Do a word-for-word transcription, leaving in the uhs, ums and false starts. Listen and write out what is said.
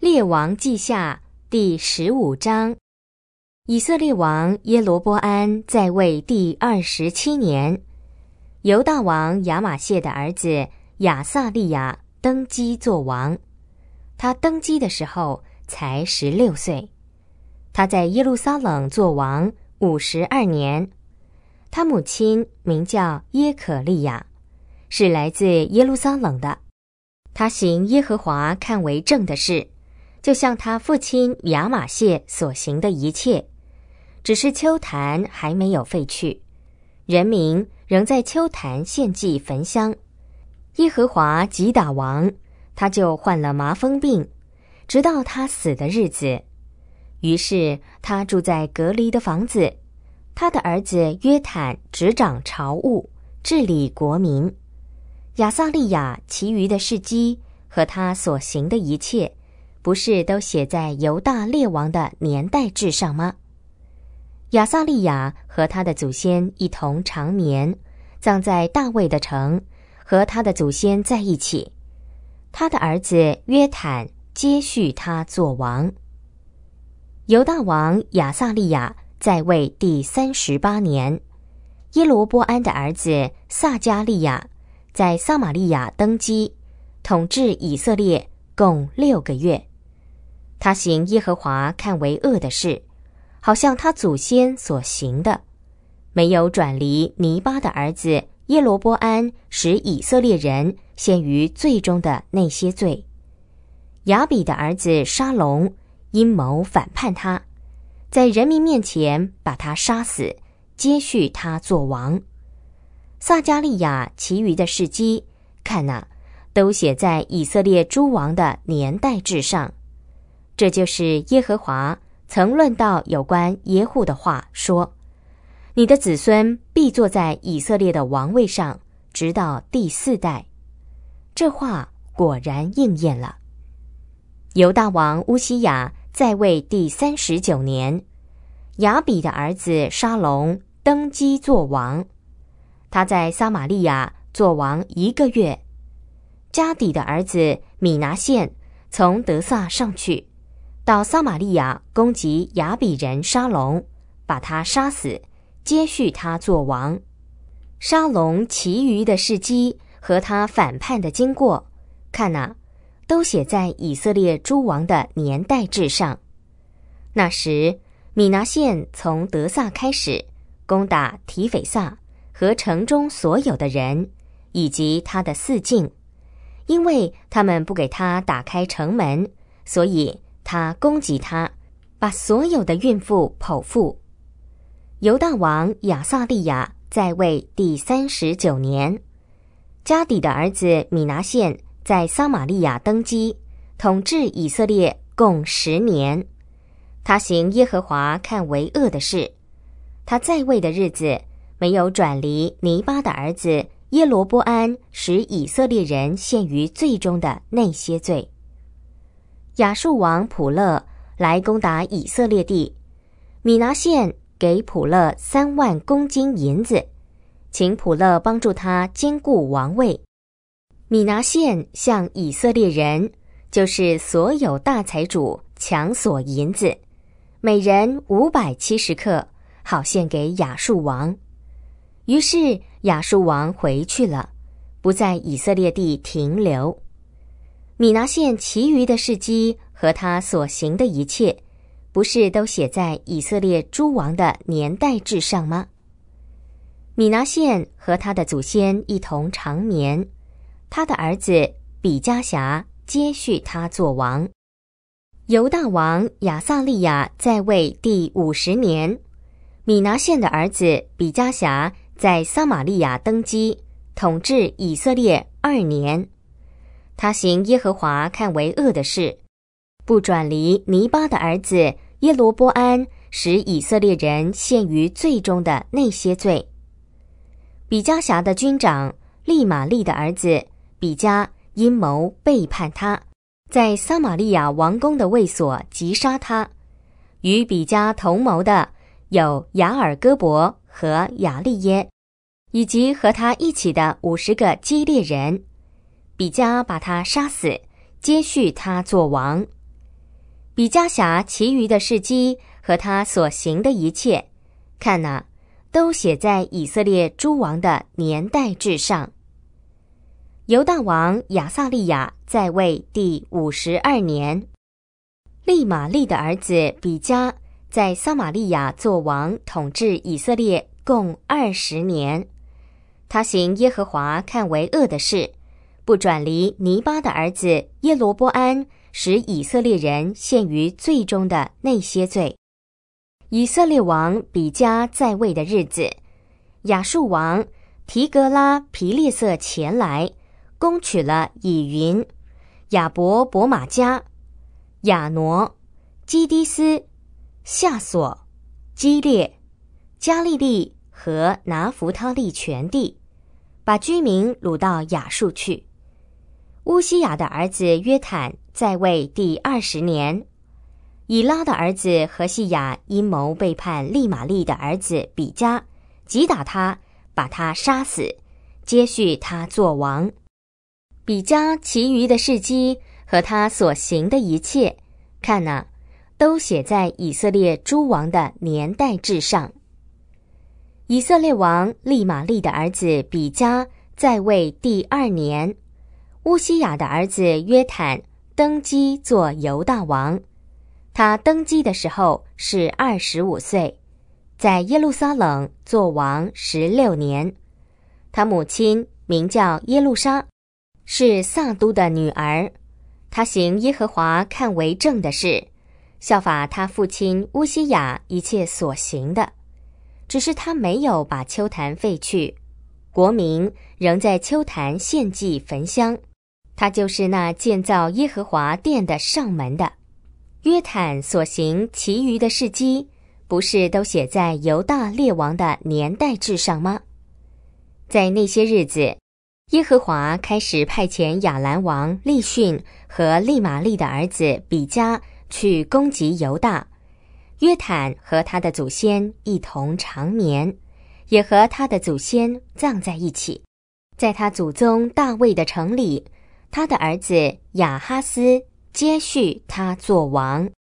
列王记下第十五章。以色列王耶罗波安在位第二十七年，犹大王亚玛谢的儿子亚撒利雅登基作王。他登基的时候才十六岁。他在耶路撒冷作王五十二年。他母亲名叫耶可利亚，是来自耶路撒冷的。他行耶和华看为正的事，就像他父亲亚玛谢所行的一切，只是丘坛还没有废去，人民仍在丘坛献祭焚香。耶和华击打王，他就患了麻风病，直到他死的日子。于是他住在隔离的房子，他的儿子约坦执掌朝务，治理国民。亚撒利雅其余的事迹和他所行的一切，不是都写在犹大列王的年代志上吗？亚撒利雅和他的祖先一同长眠，葬在大卫的城，和他的祖先在一起。他的儿子约坦接续他作王。犹大王亚撒利雅在位第三十八年，耶罗波安的儿子撒迦利亚在撒玛利亚登基，统治以色列共六个月。他行耶和华看为恶的事，好像他祖先所行的，没有转离尼巴的儿子耶罗波安使以色列人陷于罪中的那些罪。亚比的儿子沙龙阴谋反叛他，在人民面前把他杀死，接续他作王。撒迦利亚其余的事迹，看哪，都写在以色列诸王的年代志上。这就是耶和华曾论到有关耶户的话，说：你的子孙必坐在以色列的王位上，直到第四代。这话果然应验了。犹大王乌西雅在位第三十九年，亚比的儿子沙龙登基作王。他在撒玛利亚作王一个月。加底的儿子米拿现从得撒上去，到撒玛利亚攻击亚比人沙龙，把他杀死，接续他作王。沙龙其余的事迹和他反叛的经过，看哪，都写在以色列诸王的年代志上。那时米拿现从得撒开始，攻打提斐撒和城中所有的人，以及他的四境，因为他们不给他打开城门，所以他攻击他，把所有的孕妇剖腹。犹大王亚撒利雅在位第三十九年，加底的儿子米拿现在撒玛利亚登基，统治以色列共十年。他行耶和华看为恶的事，他在位的日子没有转离尼巴的儿子耶罗波安使以色列人陷于罪中的那些罪。亚述王普勒来攻打以色列地，米拿现给普勒三万公斤银子，请普勒帮助他坚固王位。米拿现向以色列人，就是所有大财主强索银子，每人五百七十克，好献给亚述王。于是亚述王回去了，不在以色列地停留。米拿现其余的事迹和他所行的一切，不是都写在以色列诸王的年代志上吗？米拿现和他的祖先一同长眠，他的儿子比加辖接续他作王。犹大王亚撒利雅在位第五十年，米拿现的儿子比加辖在撒玛利亚登基，统治以色列二年。他行耶和华看为恶的事，不转离尼巴的儿子耶罗波安使以色列人陷于罪中的那些罪。比加辖的军长利玛利的儿子比加阴谋背叛他，在撒玛利亚王宫的卫所击杀他。与比加同谋的有雅尔戈伯和亚利耶，以及和他一起的五十个基列人。比加把他杀死，接续他作王。 比加辖其余的事迹和他所行的一切，看哪，都写在以色列诸王的年代志上。犹大王亚撒利雅在位第五十二年，利玛利的儿子比加在撒玛利亚作王，统治以色列共二十年。他行耶和华看为恶的事，不转离尼巴的儿子耶罗波安使以色列人陷于罪中的那些罪。以色列王比加在位的日子，亚述王提格拉皮列色前来，攻取了以云、亚伯伯玛加、亚挪、基低斯、夏索、基列、加利利和拿弗他利全地，把居民掳到亚述去。乌西雅的儿子约坦在位第二十年，以拉的儿子何西雅阴谋背叛利玛利的儿子比加，击打他，把他杀死，接续他作王。比加其余的事迹和他所行的一切，看哪，都写在以色列诸王的年代志上。以色列王利玛利的儿子比加在位第二年，乌西雅的儿子约坦登基做犹大王。他登基的时候是二十五岁，在耶路撒冷做王十六年。他母亲名叫耶路沙，是撒都的女儿。他行耶和华看为正的事，效法他父亲乌西雅一切所行的，只是他没有把丘坛废去，国民仍在丘坛献祭焚香。他就是那建造耶和华殿的上门的。约坦所行其余的事迹，不是都写在犹大列王的年代志上吗？在那些日子，耶和华开始派遣亚兰王利逊和利玛利的儿子比加去攻击犹大。约坦和他的祖先一同长眠，也和他的祖先葬在一起，在他祖宗大卫的城里。他的儿子亚哈斯接续他做王。